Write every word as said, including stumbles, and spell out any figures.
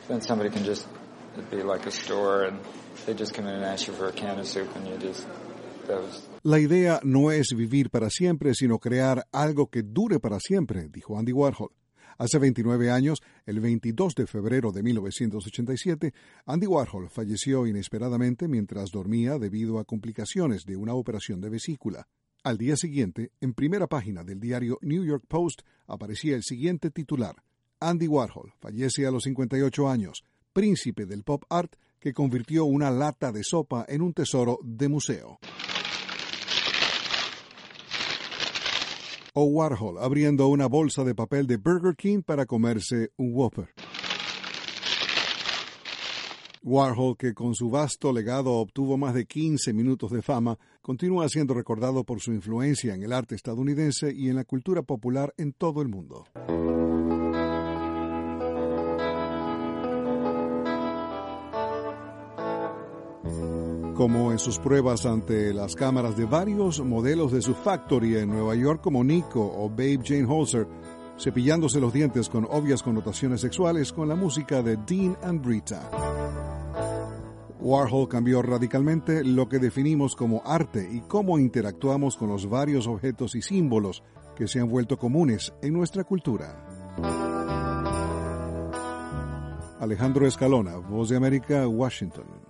then somebody can just, it'd be like a store and they just come in and ask you for a can of soup and you just, that was... La idea no es vivir para siempre, sino crear algo que dure para siempre, dijo Andy Warhol. Hace veintinueve años, el veintidós de febrero de mil novecientos ochenta y siete, Andy Warhol falleció inesperadamente mientras dormía debido a complicaciones de una operación de vesícula. Al día siguiente, en primera página del diario New York Post, aparecía el siguiente titular: Andy Warhol fallece a los cincuenta y ocho años, príncipe del pop art que convirtió una lata de sopa en un tesoro de museo. O Warhol abriendo una bolsa de papel de Burger King para comerse un Whopper. Warhol, que con su vasto legado obtuvo más de quince minutos de fama, continúa siendo recordado por su influencia en el arte estadounidense y en la cultura popular en todo el mundo. Como en sus pruebas ante las cámaras de varios modelos de su factory en Nueva York como Nico o Babe Jane Holzer, cepillándose los dientes con obvias connotaciones sexuales con la música de Dean and Brita. Warhol cambió radicalmente lo que definimos como arte y cómo interactuamos con los varios objetos y símbolos que se han vuelto comunes en nuestra cultura. Alejandro Escalona, Voz de América, Washington.